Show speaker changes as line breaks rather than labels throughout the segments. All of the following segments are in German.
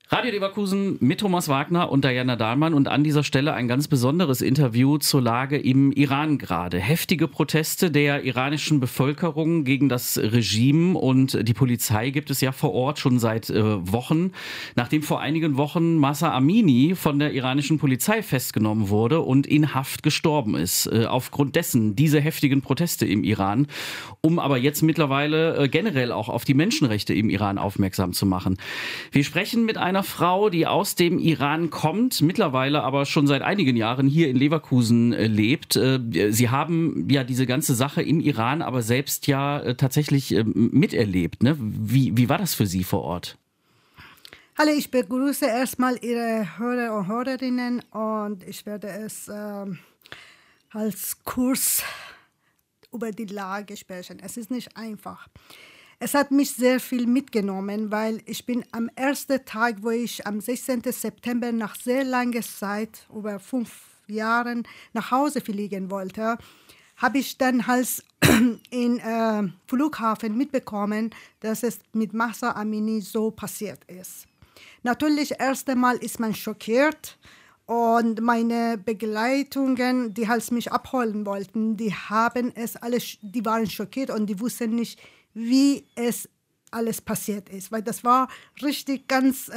Radio Leverkusen mit Thomas Wagner und Diana Dahlmann und an dieser Stelle ein ganz besonderes Interview zur Lage im Iran gerade. Heftige Proteste der iranischen Bevölkerung gegen das Regime und die Polizei gibt es ja vor Ort schon seit Wochen. Nachdem vor einigen Wochen Mahsa Amini von der iranischen Polizei festgenommen wurde und in Haft gestorben ist. Aufgrund dessen diese heftigen Proteste im Iran, um aber jetzt mittlerweile generell auch auf die Menschenrechte im Iran aufmerksam zu machen. Wir sprechen mit einer Frau, die aus dem Iran kommt, mittlerweile aber schon seit einigen Jahren hier in Leverkusen lebt. Sie haben ja diese ganze Sache im Iran aber selbst ja tatsächlich miterlebt. Ne? Wie war das für Sie vor Ort?
Hallo, ich begrüße erstmal Ihre Hörer und Hörerinnen und ich werde es als Kurs über die Lage sprechen. Es ist nicht einfach. Es hat mich sehr viel mitgenommen, weil ich bin am ersten Tag, wo ich am 16. September nach sehr langer Zeit, über 5 Jahren, nach Hause fliegen wollte, habe ich dann als im Flughafen mitbekommen, dass es mit Mahsa Amini so passiert ist. Natürlich, erst einmal ist man schockiert und meine Begleitungen, die halt mich abholen wollten, die waren schockiert und die wussten nicht, wie es alles passiert ist. Weil das war richtig ganz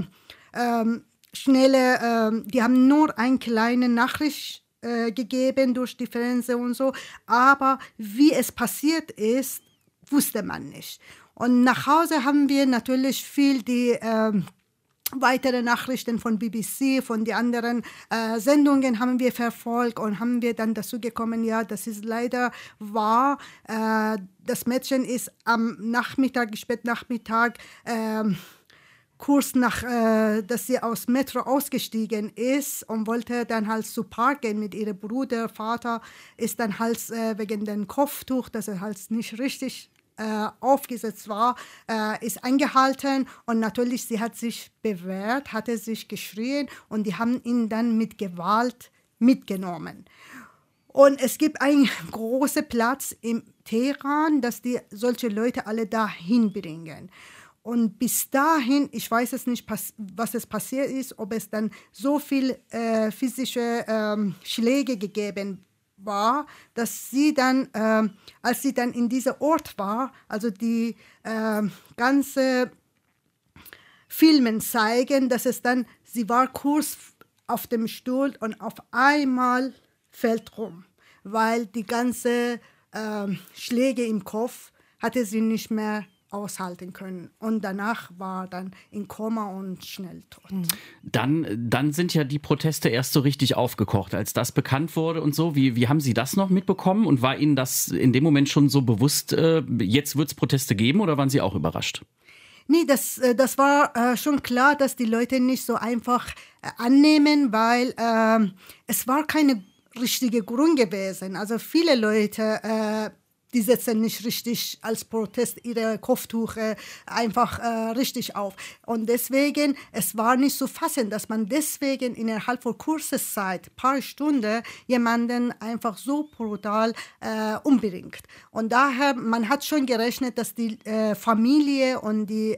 schnelle, die haben nur eine kleine Nachricht gegeben durch die Fernsehen und so, aber wie es passiert ist, wusste man nicht. Und nach Hause haben wir natürlich viel die weitere Nachrichten von BBC, von den anderen Sendungen haben wir verfolgt und haben wir dann dazu gekommen, ja, das ist leider wahr. Das Mädchen ist am Nachmittag, Spätnachmittag, kurz nach, dass sie aus Metro ausgestiegen ist und wollte dann halt zu Park gehen mit ihrem Bruder. Vater ist dann halt wegen dem Kopftuch, dass er halt nicht richtig aufgesetzt war, ist angehalten und natürlich, sie hat sich bewehrt, hatte sich geschrien und die haben ihn dann mit Gewalt mitgenommen. Und es gibt einen großen Platz im Teheran, dass die solche Leute alle dahin bringen. Und bis dahin, ich weiß es nicht, was es passiert ist, ob es dann so viel physische Schläge gegeben war, dass sie dann, als sie dann in diesem Ort war, also die ganze Filmen zeigen, dass es dann, sie war kurz auf dem Stuhl und auf einmal fällt rum, weil die ganze Schläge im Kopf hatte sie nicht mehr aushalten können. Und danach war dann in Koma und schnell tot.
Dann sind ja die Proteste erst so richtig aufgekocht, als das bekannt wurde und so. Wie haben Sie das noch mitbekommen? Und war Ihnen das in dem Moment schon so bewusst, jetzt wird es Proteste geben oder waren Sie auch überrascht?
Nee, das war schon klar, dass die Leute nicht so einfach annehmen, weil es war keine richtige Grund gewesen. Also viele Leute die setzen nicht richtig als Protest ihre Kopftücher einfach richtig auf. Und deswegen, es war nicht zu fassen, dass man deswegen innerhalb von kurzer Zeit, paar Stunden, jemanden einfach so brutal umbringt. Und daher, man hat schon gerechnet, dass die Familie und die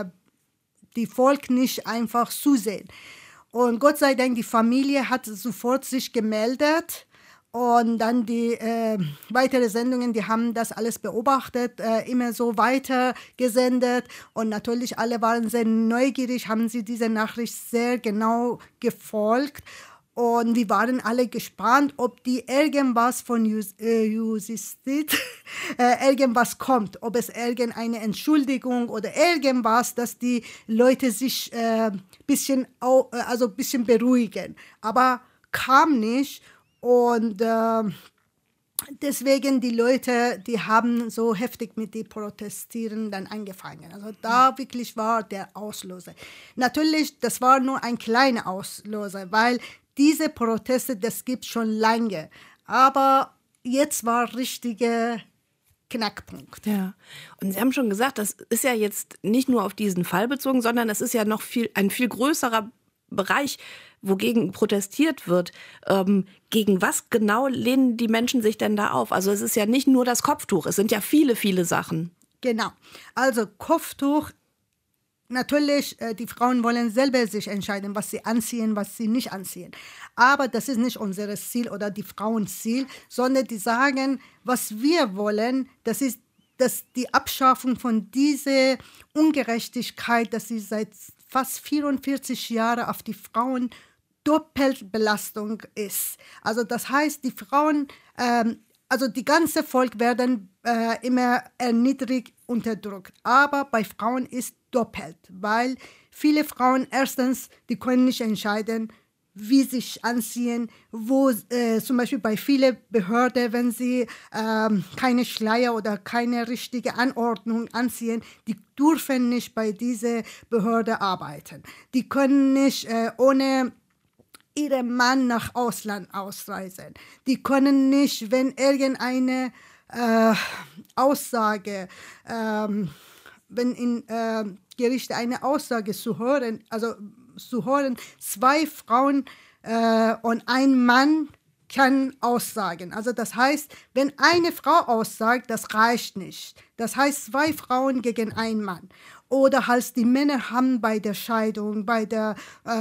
Volk nicht einfach zusehen. Und Gott sei Dank, die Familie hat sofort sich gemeldet. Und dann die weitere Sendungen, die haben das alles beobachtet, immer so weiter gesendet. Und natürlich alle waren sehr neugierig, haben sie diese Nachricht sehr genau gefolgt. Und wir waren alle gespannt, ob die irgendwas von Justiz irgendwas kommt, ob es irgendeine Entschuldigung oder irgendwas, dass die Leute sich bisschen beruhigen. Aber kam nicht. Und deswegen die Leute, die haben so heftig mit den Protestieren dann angefangen. Also da wirklich war der Auslöser. Natürlich, das war nur ein kleiner Auslöser, weil diese Proteste, das gibt schon lange. Aber jetzt war richtiger Knackpunkt.
Ja, und Sie haben schon gesagt, das ist ja jetzt nicht nur auf diesen Fall bezogen, sondern es ist ja noch ein viel größerer Bereich, wogegen protestiert wird. Gegen was genau lehnen die Menschen sich denn da auf? Also es ist ja nicht nur das Kopftuch, es sind ja viele, viele Sachen.
Genau. Also Kopftuch natürlich, die Frauen wollen selber sich entscheiden, was sie anziehen, was sie nicht anziehen. Aber das ist nicht unser Ziel oder die Frauenziel, sondern die sagen, was wir wollen, das ist die Abschaffung von dieser Ungerechtigkeit, dass sie seit fast 44 Jahren auf die Frauen Doppelbelastung ist. Also das heißt, die Frauen, also die ganze Volk werden immer erniedrigt, unterdrückt. Aber bei Frauen ist doppelt, weil viele Frauen erstens, die können nicht entscheiden, wie sie sich anziehen, wo zum Beispiel bei vielen Behörden, wenn sie keine Schleier oder keine richtige Anordnung anziehen, die dürfen nicht bei dieser Behörde arbeiten. Die können nicht ohne ihren Mann nach Ausland ausreisen. Die können nicht, wenn irgendeine Aussage, wenn in Gericht eine Aussage zu hören, zwei Frauen und ein Mann kann aussagen. Also das heißt, wenn eine Frau aussagt, das reicht nicht. Das heißt, zwei Frauen gegen einen Mann. Oder halt die Männer haben bei der Scheidung, bei der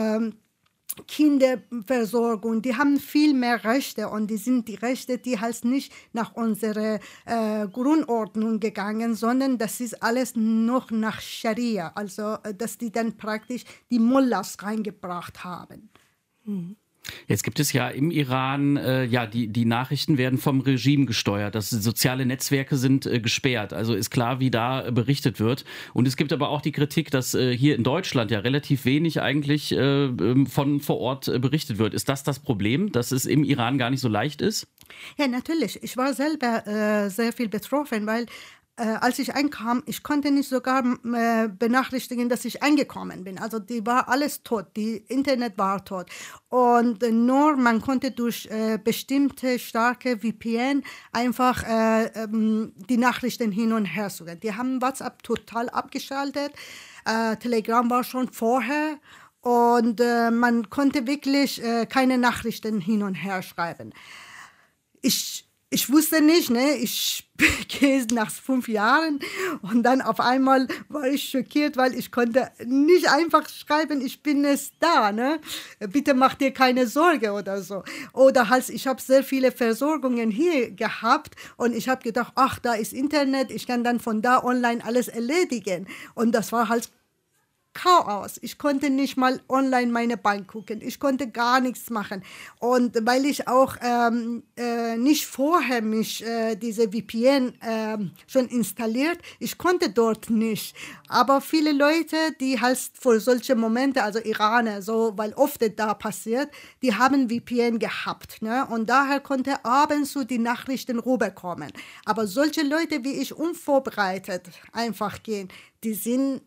Kinderversorgung, die haben viel mehr Rechte und die sind die Rechte, die halt nicht nach unserer Grundordnung gegangen, sondern das ist alles noch nach Scharia, also dass die dann praktisch die Mullahs reingebracht haben.
Jetzt gibt es ja im Iran, die Nachrichten werden vom Regime gesteuert. Das soziale Netzwerke sind gesperrt. Also ist klar, wie da berichtet wird. Und es gibt aber auch die Kritik, dass hier in Deutschland ja relativ wenig eigentlich von vor Ort berichtet wird. Ist das Problem, dass es im Iran gar nicht so leicht ist?
Ja, natürlich. Ich war selber sehr viel betroffen, weil als ich einkam, ich konnte nicht sogar benachrichtigen, dass ich eingekommen bin. Also die war alles tot, die Internet war tot. Und nur man konnte durch bestimmte starke VPN einfach die Nachrichten hin und her suchen. Die haben WhatsApp total abgeschaltet, Telegram war schon vorher und man konnte wirklich keine Nachrichten hin und her schreiben. Ich wusste nicht, ne? Ich gehe nach 5 Jahren und dann auf einmal war ich schockiert, weil ich konnte nicht einfach schreiben, ich bin jetzt da, ne? Bitte mach dir keine Sorge oder so. Oder halt, ich habe sehr viele Versorgungen hier gehabt und ich habe gedacht, ach, da ist Internet, ich kann dann von da online alles erledigen. Und das war halt Chaos. Ich konnte nicht mal online meine Bank gucken. Ich konnte gar nichts machen. Und weil ich auch nicht vorher mich diese VPN schon installiert, ich konnte dort nicht. Aber viele Leute, die halt für solche Momente, also Iraner, so, weil oft da passiert, die haben VPN gehabt. Ne? Und daher konnte abends so die Nachrichten rüberkommen. Aber solche Leute wie ich unvorbereitet einfach gehen, die sind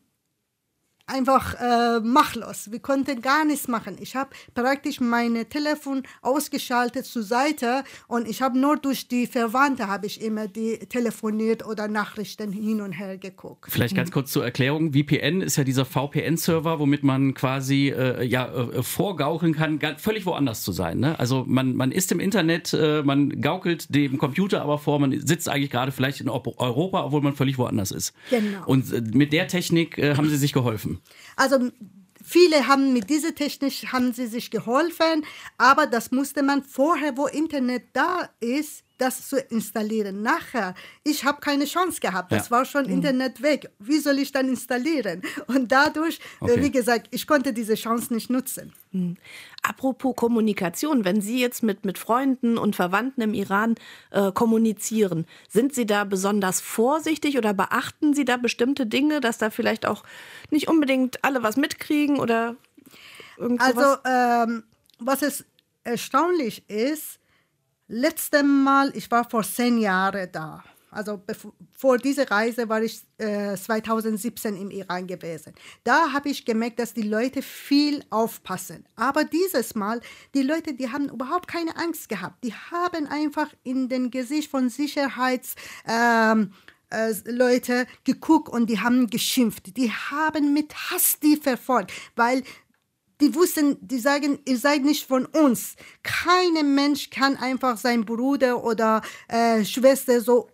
einfach machtlos. Wir konnten gar nichts machen. Ich habe praktisch mein Telefon ausgeschaltet zur Seite und ich habe nur durch die Verwandte habe ich immer die telefoniert oder Nachrichten hin und her geguckt.
Vielleicht ganz kurz zur Erklärung. VPN ist ja dieser VPN-Server, womit man quasi vorgaukeln kann, völlig woanders zu sein. Ne? Also man ist im Internet, man gaukelt dem Computer aber vor, man sitzt eigentlich gerade vielleicht in Europa, obwohl man völlig woanders ist.
Genau.
Und mit der Technik haben Sie sich geholfen.
Also viele haben mit dieser Technik haben sie sich geholfen, aber das musste man vorher, wo Internet da ist, das zu installieren. Nachher, ich habe keine Chance gehabt, das war schon Internet weg. Wie soll ich dann installieren? Und dadurch, wie gesagt, ich konnte diese Chance nicht nutzen.
Apropos Kommunikation, wenn Sie jetzt mit Freunden und Verwandten im Iran kommunizieren, sind Sie da besonders vorsichtig oder beachten Sie da bestimmte Dinge, dass da vielleicht auch nicht unbedingt alle was mitkriegen oder irgendwas?
Also, was es erstaunlich ist, letztes Mal, ich war vor 10 Jahren da. Also vor dieser Reise war ich 2017 im Iran gewesen. Da habe ich gemerkt, dass die Leute viel aufpassen. Aber dieses Mal, die Leute, die haben überhaupt keine Angst gehabt. Die haben einfach in den Gesicht von Leute geguckt und die haben geschimpft. Die haben mit Hass die verfolgt, weil die wussten, die sagen, ihr seid nicht von uns. Kein Mensch kann einfach seinen Bruder oder Schwester so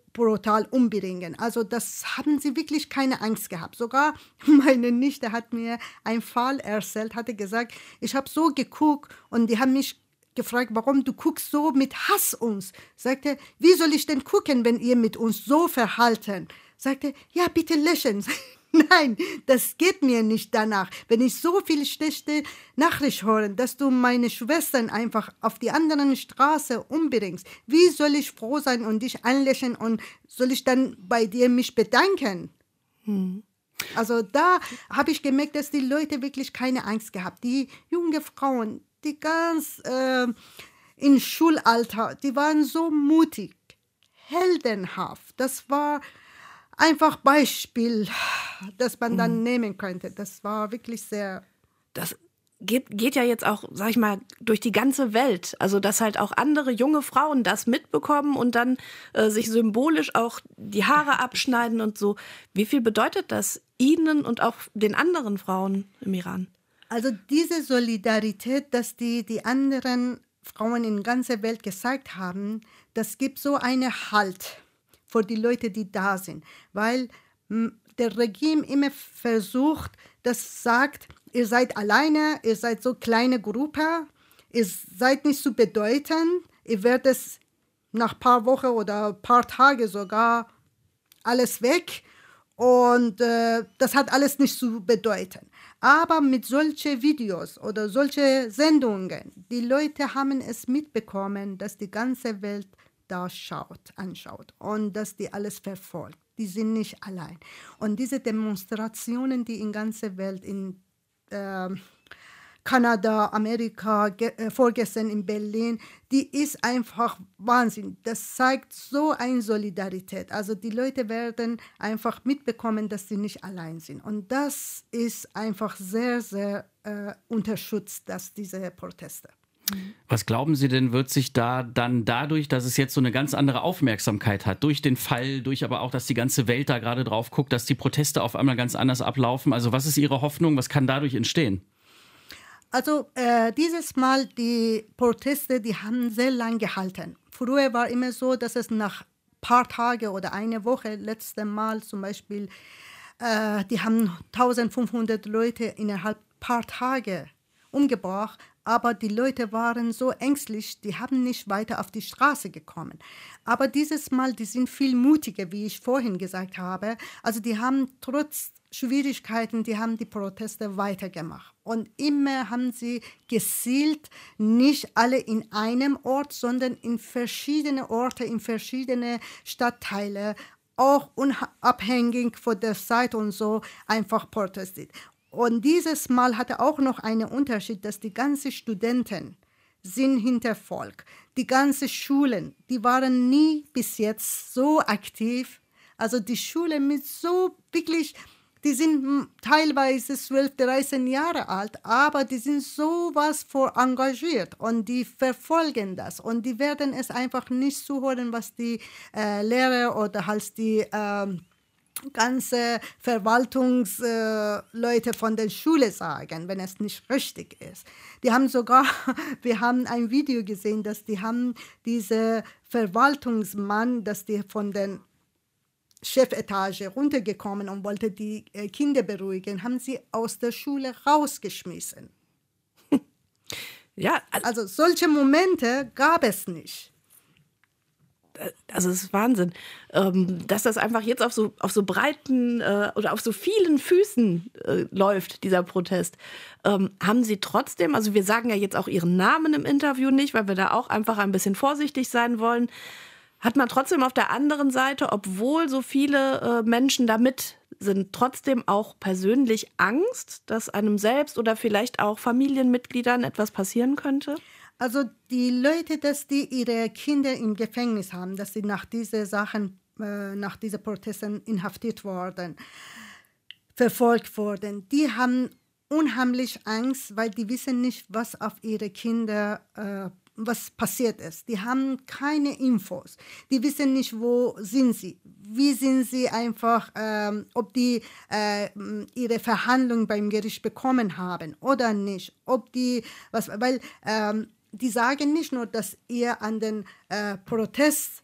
brutal umbringen. Also das haben sie wirklich keine Angst gehabt. Sogar meine Nichte hat mir einen Fall erzählt, hatte gesagt, ich habe so geguckt und die haben mich gefragt, warum du guckst so mit Hass uns. Sagte, wie soll ich denn gucken, wenn ihr mit uns so verhalten? Sagte, ja, bitte lächeln. Nein, das geht mir nicht danach. Wenn ich so viel schlechte Nachricht höre, dass du meine Schwestern einfach auf die anderen Straße umbringst, wie soll ich froh sein und dich anlächeln und soll ich dann bei dir mich bedanken? Also da habe ich gemerkt, dass die Leute wirklich keine Angst gehabt. Die jungen Frauen, die ganz im Schulalter, die waren so mutig, heldenhaft. Das war einfach Beispiel, das man dann nehmen könnte. Das war wirklich sehr...
Das geht ja jetzt auch, sag ich mal, durch die ganze Welt. Also, dass halt auch andere junge Frauen das mitbekommen und dann sich symbolisch auch die Haare abschneiden und so. Wie viel bedeutet das Ihnen und auch den anderen Frauen im Iran?
Also diese Solidarität, dass die anderen Frauen in ganzer Welt gezeigt haben, das gibt so eine Halt für die Leute, die da sind. Weil der Regime immer versucht, das sagt, ihr seid alleine, ihr seid so kleine Gruppe, ihr seid nicht so bedeutend, ihr werdet es nach ein paar Wochen oder ein paar Tagen sogar alles weg und das hat alles nicht zu bedeuten. Aber mit solchen Videos oder solchen Sendungen, die Leute haben es mitbekommen, dass die ganze Welt da anschaut und dass die alles verfolgt. Die sind nicht allein. Und diese Demonstrationen, die in ganzer Welt, in Kanada, Amerika, vorgestern in Berlin, die ist einfach Wahnsinn. Das zeigt so eine Solidarität. Also die Leute werden einfach mitbekommen, dass sie nicht allein sind. Und das ist einfach sehr, sehr unterstützt, dass diese Proteste.
Was glauben Sie denn, wird sich da dann dadurch, dass es jetzt so eine ganz andere Aufmerksamkeit hat, durch den Fall, durch aber auch, dass die ganze Welt da gerade drauf guckt, dass die Proteste auf einmal ganz anders ablaufen? Also was ist Ihre Hoffnung? Was kann dadurch entstehen?
Also dieses Mal, die Proteste, die haben sehr lang gehalten. Früher war immer so, dass es nach ein paar Tagen oder eine Woche, letztes Mal zum Beispiel, die haben 1500 Leute innerhalb ein paar Tage umgebracht. Aber die Leute waren so ängstlich, die haben nicht weiter auf die Straße gekommen. Aber dieses Mal, die sind viel mutiger, wie ich vorhin gesagt habe. Also die haben trotz Schwierigkeiten, die haben die Proteste weitergemacht. Und immer haben sie gezielt, nicht alle in einem Ort, sondern in verschiedene Orte, in verschiedene Stadtteile, auch unabhängig von der Zeit und so, einfach protestiert. Und dieses Mal hatte auch noch einen Unterschied, dass die ganzen Studenten sind hinter Volk. Die ganzen Schulen, die waren nie bis jetzt so aktiv. Also die Schulen mit so wirklich, die sind teilweise 12, 13 Jahre alt, aber die sind sowas vor engagiert und die verfolgen das. Und die werden es einfach nicht zuhören, was die Lehrer oder halt die ganze Verwaltungsleute von der Schule sagen, wenn es nicht richtig ist. Die haben sogar, wir haben ein Video gesehen, dass die haben diese Verwaltungsmann, dass die von der Chefetage runtergekommen und wollte die Kinder beruhigen, haben sie aus der Schule rausgeschmissen.
Ja,
also solche Momente gab es nicht.
Also es ist Wahnsinn, dass das einfach jetzt auf so breiten oder auf so vielen Füßen läuft, dieser Protest. Haben Sie trotzdem, also wir sagen ja jetzt auch Ihren Namen im Interview nicht, weil wir da auch einfach ein bisschen vorsichtig sein wollen. Hat man trotzdem auf der anderen Seite, obwohl so viele Menschen da mit sind, trotzdem auch persönlich Angst, dass einem selbst oder vielleicht auch Familienmitgliedern etwas passieren könnte?
Also die Leute, dass die ihre Kinder im Gefängnis haben, dass sie nach diesen Sachen, nach diesen Protesten inhaftiert wurden, verfolgt wurden, die haben unheimlich Angst, weil die wissen nicht, was auf ihre Kinder was passiert ist. Die haben keine Infos. Die wissen nicht, wo sind sie. Wie sind sie einfach, ob die ihre Verhandlung beim Gericht bekommen haben oder nicht. Ob die, weil die sagen nicht nur, dass ihr an den Protest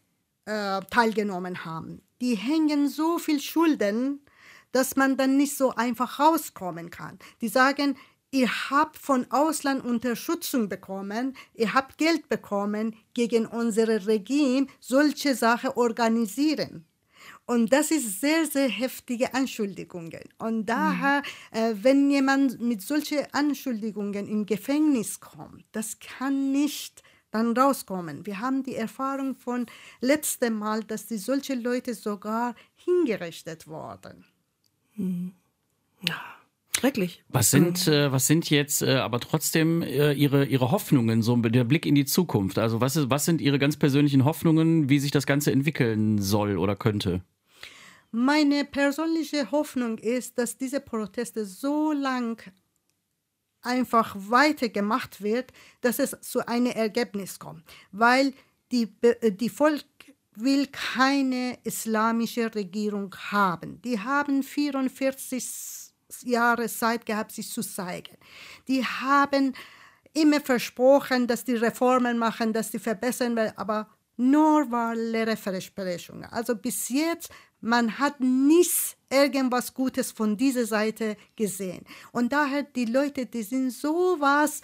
teilgenommen haben. Die hängen so viel Schulden, dass man dann nicht so einfach rauskommen kann. Die sagen, ihr habt von Ausland Unterstützung bekommen, ihr habt Geld bekommen, gegen unser Regime solche Sachen organisieren. Und das ist sehr, sehr heftige Anschuldigungen. Und daher, wenn jemand mit solchen Anschuldigungen im Gefängnis kommt, das kann nicht dann rauskommen. Wir haben die Erfahrung von letztem Mal, dass die solche Leute sogar hingerichtet wurden.
Ja, schrecklich.
Was sind jetzt aber trotzdem Ihre Hoffnungen, so der Blick in die Zukunft? Also was sind Ihre ganz persönlichen Hoffnungen, wie sich das Ganze entwickeln soll oder könnte?
Meine persönliche Hoffnung ist, dass diese Proteste so lang einfach weitergemacht wird, dass es zu einem Ergebnis kommt. Weil die Volk will keine islamische Regierung haben. Die haben 44 Jahre Zeit gehabt, sich zu zeigen. Die haben immer versprochen, dass die Reformen machen, dass die verbessern werden, aber nur war leere Versprechungen. Also bis jetzt, man hat nichts, irgendwas Gutes von dieser Seite gesehen. Und daher die Leute, die sind sowas,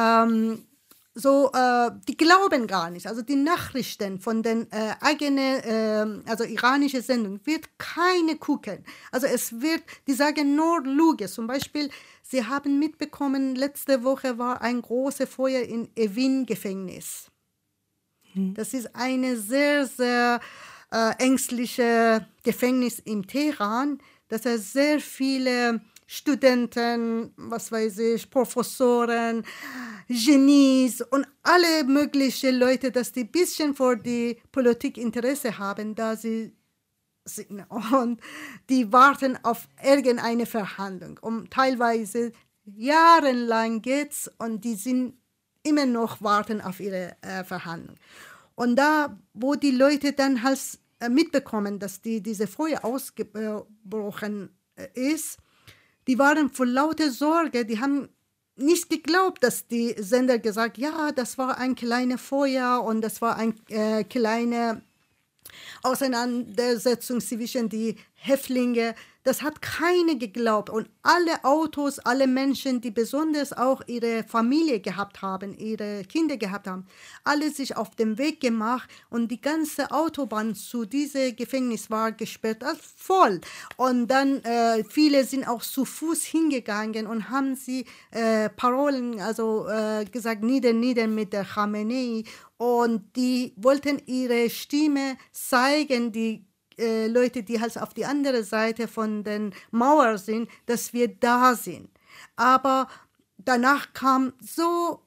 die glauben gar nicht. Also die Nachrichten von den eigenen, also iranischen Sendungen, wird keine gucken. Also die sagen nur Lüge. Zum Beispiel, sie haben mitbekommen, letzte Woche war ein großes Feuer in Evin-Gefängnis. Das ist eine sehr, sehr ängstliche Gefängnis im Teheran, dass sehr viele Studenten, was weiß ich, Professoren, Genies und alle möglichen Leute, dass die ein bisschen vor die Politik Interesse haben, da sie sind. Und die warten auf irgendeine Verhandlung. Und teilweise jahrelang geht's und die sind immer noch warten auf ihre Verhandlung. Und da, wo die Leute dann halt mitbekommen, dass diese Feuer ausgebrochen ist, die waren voll lauter Sorge, die haben nicht geglaubt, dass die Sender gesagt, ja, das war ein kleines Feuer und das war eine kleine Auseinandersetzung zwischen den Häftlingen. Das hat keiner geglaubt. Und alle Autos, alle Menschen, die besonders auch ihre Familie gehabt haben, ihre Kinder gehabt haben, alle sich auf den Weg gemacht und die ganze Autobahn zu diesem Gefängnis war gesperrt, also voll. Und dann viele sind auch zu Fuß hingegangen und haben sie Parolen, also gesagt, nieder mit der Khamenei. Und die wollten ihre Stimme zeigen, die Leute, die halt auf die andere Seite von den Mauern sind, dass wir da sind. Aber danach kamen so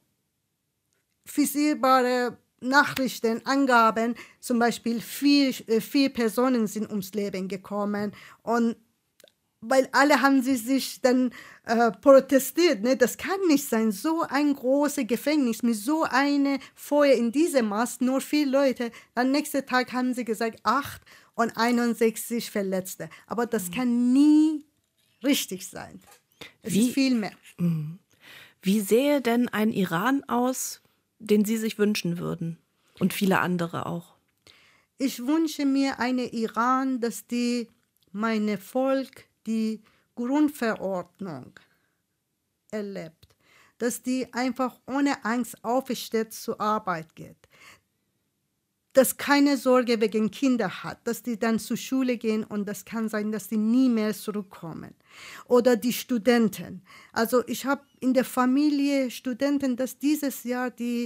fisierbare Nachrichten, Angaben, zum Beispiel vier Personen sind ums Leben gekommen und weil alle haben sie sich dann protestiert, ne? Das kann nicht sein, so ein großes Gefängnis mit so einem Feuer in diesem Maß, nur 4 Leute. Am nächsten Tag haben sie gesagt 8 und 61 Verletzte. Aber das kann nie richtig sein. Es ist viel mehr.
Wie sähe denn ein Iran aus, den Sie sich wünschen würden? Und viele andere auch.
Ich wünsche mir einen Iran, dass meine Volk die Grundverordnung erlebt, dass die einfach ohne Angst aufsteht zur Arbeit geht, dass keine Sorge wegen Kinder hat, dass die dann zur Schule gehen und das kann sein, dass die nie mehr zurückkommen. Oder die Studenten. Also ich habe in der Familie Studenten, dass dieses Jahr die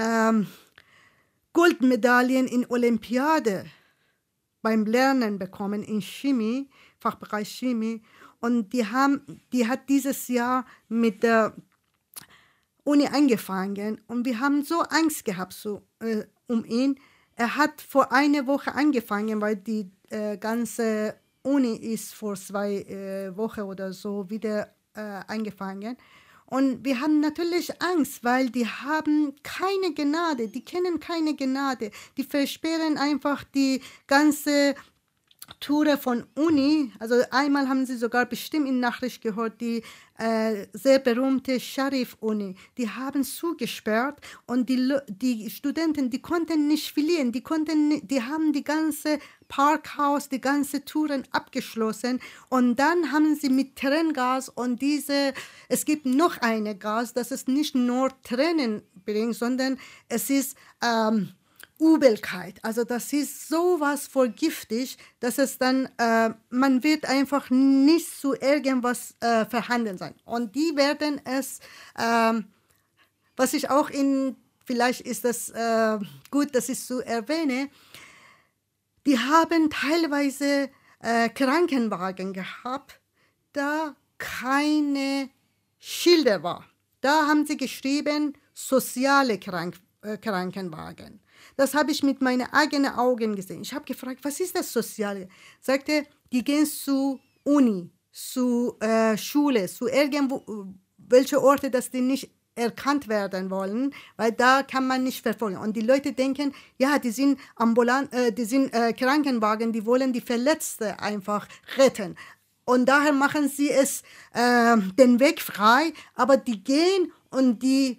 Goldmedaillen in Olympiade beim Lernen bekommen in Chemie, Fachbereich Chemie. Und die hat dieses Jahr mit der Uni angefangen und wir haben so Angst gehabt um ihn. Er hat vor einer Woche angefangen, weil die ganze Uni ist vor 2 Wochen oder so wieder angefangen. Und wir haben natürlich Angst, weil die haben keine Gnade, die kennen keine Gnade. Die versperren einfach die ganze Touren von Uni, also einmal haben Sie sogar bestimmt in Nachricht gehört, die sehr berühmte Sharif-Uni, die haben zugesperrt und die Studenten, die konnten nicht fliehen, die haben die ganze Parkhaus, die ganze Touren abgeschlossen und dann haben sie mit Tränengas und es gibt noch eine Gas, das ist nicht nur Tränen bringt, sondern es ist Übelkeit. Also das ist sowas voll giftig, dass es dann, man wird einfach nicht zu irgendwas vorhanden sein. Und die werden es, was ich auch vielleicht ist das gut, dass ich so erwähne, die haben teilweise Krankenwagen gehabt, da keine Schilder war. Da haben sie geschrieben, soziale Krankenwagen. Das habe ich mit meinen eigenen Augen gesehen. Ich habe gefragt, was ist das Soziale? Sagte, die gehen zu Uni, zu Schule, zu irgendwo, welche Orte, dass die nicht erkannt werden wollen, weil da kann man nicht verfolgen. Und die Leute denken, ja, die sind Krankenwagen, die wollen die Verletzten einfach retten. Und daher machen sie es den Weg frei, aber die gehen und die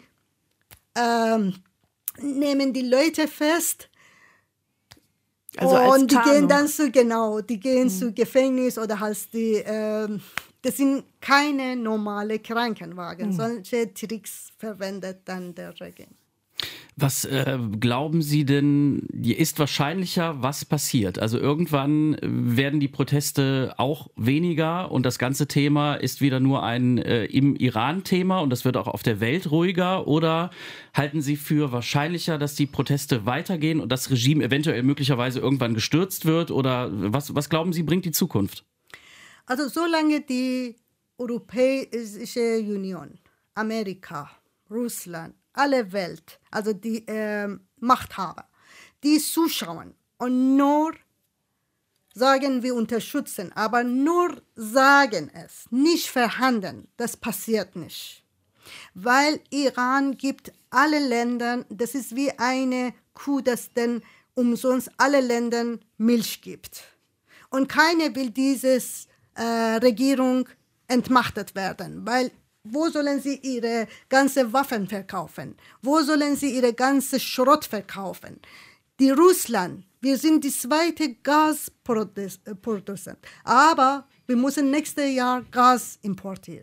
nehmen die Leute fest.
Also als
und die
Tarnung.
gehen dann zu Gefängnis oder halt das sind keine normale Krankenwagen. Solche Tricks verwendet dann der Regime.
Was glauben Sie denn, ist wahrscheinlicher, was passiert? Also irgendwann werden die Proteste auch weniger und das ganze Thema ist wieder nur ein im Iran-Thema und das wird auch auf der Welt ruhiger? Oder halten Sie für wahrscheinlicher, dass die Proteste weitergehen und das Regime eventuell möglicherweise irgendwann gestürzt wird? Oder was glauben Sie, bringt die Zukunft?
Also solange die Europäische Union, Amerika, Russland, alle Welt, also die Machthaber, die zuschauen und nur sagen, wir unterstützen, aber nur sagen es, nicht verhandeln, das passiert nicht. Weil Iran gibt alle Ländern, das ist wie eine Kuh, das denn umsonst alle Ländern Milch gibt. Und keiner will dieses Regierung entmachtet werden, weil wo sollen sie ihre ganzen Waffen verkaufen? Wo sollen sie ihre ganze Schrott verkaufen? Die Russland, wir sind die zweite Gasproduzent, aber wir müssen nächstes Jahr Gas importieren.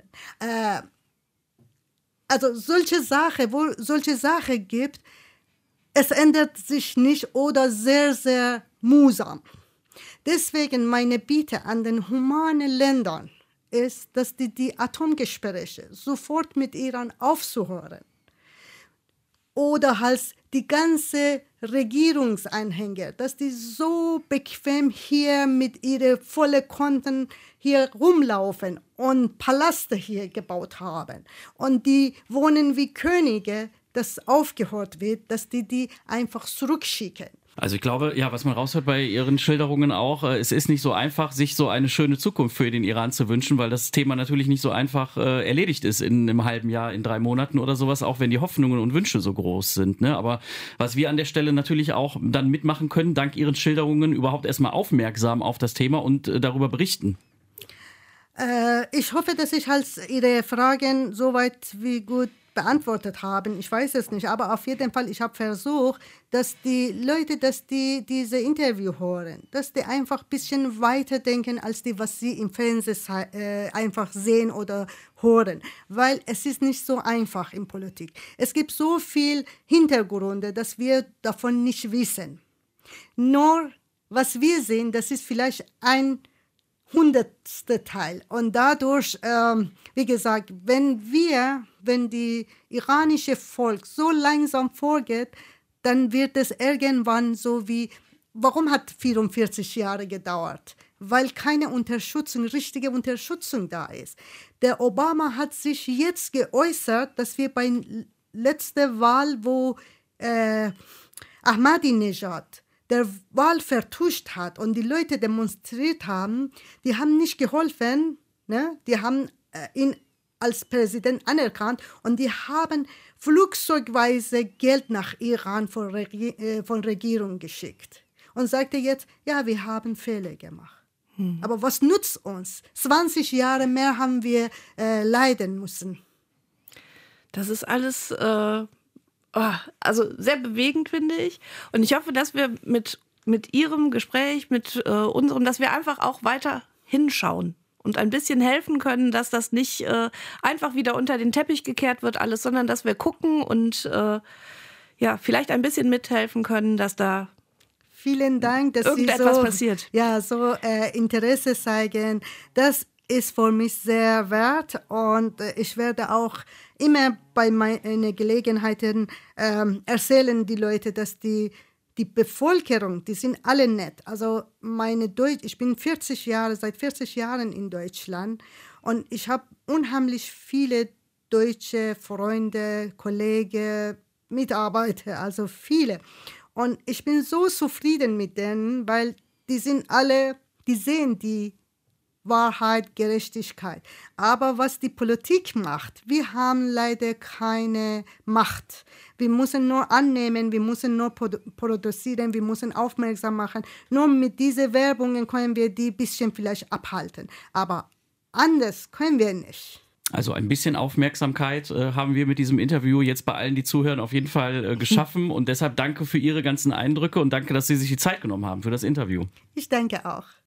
Also solche Sachen, wo solche Sachen gibt, es ändert sich nicht oder sehr, sehr mühsam. Deswegen meine Bitte an den humanen Ländern ist, dass die Atomgespräche sofort mit Iran aufzuhören. Oder halt die ganze Regierungsanhänger, dass die so bequem hier mit ihren vollen Konten hier rumlaufen und Paläste hier gebaut haben. Und die wohnen wie Könige, dass aufgehört wird, dass die einfach zurückschicken.
Also ich glaube, ja, was man raushört bei Ihren Schilderungen auch, es ist nicht so einfach, sich so eine schöne Zukunft für den Iran zu wünschen, weil das Thema natürlich nicht so einfach erledigt ist in einem halben Jahr, in 3 Monaten oder sowas, auch wenn die Hoffnungen und Wünsche so groß sind. Ne? Aber was wir an der Stelle natürlich auch dann mitmachen können, dank Ihren Schilderungen überhaupt erstmal aufmerksam auf das Thema und darüber berichten.
Ich hoffe, dass ich halt Ihre Fragen soweit wie gut beantwortet haben. Ich weiß es nicht, aber auf jeden Fall, ich habe versucht, dass die Leute, dass die diese Interview hören, dass die einfach ein bisschen weiter denken, als die, was sie im Fernsehen einfach sehen oder hören. Weil es ist nicht so einfach in Politik. Es gibt so viel Hintergründe, dass wir davon nicht wissen. Nur, was wir sehen, das ist vielleicht ein 100. Teil. Und dadurch, wie gesagt, wenn die iranische Volk so langsam vorgeht, dann wird es irgendwann so wie, warum hat 44 Jahre gedauert? Weil keine Unterstützung, richtige Unterstützung da ist. Der Obama hat sich jetzt geäußert, dass wir bei letzter Wahl, wo Ahmadinejad der Wahl vertuscht hat und die Leute demonstriert haben, die haben nicht geholfen, ne? Die haben ihn als Präsident anerkannt und die haben flugzeugweise Geld nach Iran von Regierung geschickt und sagte jetzt, ja, wir haben Fehler gemacht. Aber was nutzt uns? 20 Jahre mehr haben wir leiden müssen.
Das ist alles also sehr bewegend, finde ich. Und ich hoffe, dass wir mit Ihrem Gespräch, mit unserem, dass wir einfach auch weiter hinschauen und ein bisschen helfen können, dass das nicht einfach wieder unter den Teppich gekehrt wird alles, sondern dass wir gucken und vielleicht ein bisschen mithelfen können, dass da
vielen Dank, dass
irgendetwas
Sie
passiert.
So Interesse zeigen. Das ist für mich sehr wert und ich werde auch immer bei meinen Gelegenheiten erzählen die Leute, dass die Bevölkerung, die sind alle nett. Also ich bin seit 40 Jahren in Deutschland und ich habe unheimlich viele deutsche Freunde, Kollegen, Mitarbeiter, also viele. Und ich bin so zufrieden mit denen, weil die sehen die Wahrheit, Gerechtigkeit. Aber was die Politik macht, wir haben leider keine Macht. Wir müssen nur annehmen, wir müssen nur produzieren, wir müssen aufmerksam machen. Nur mit diesen Werbungen können wir die ein bisschen vielleicht abhalten. Aber anders können wir nicht.
Also ein bisschen Aufmerksamkeit haben wir mit diesem Interview jetzt bei allen, die zuhören, auf jeden Fall geschaffen. Und deshalb danke für Ihre ganzen Eindrücke und danke, dass Sie sich die Zeit genommen haben für das Interview.
Ich danke auch.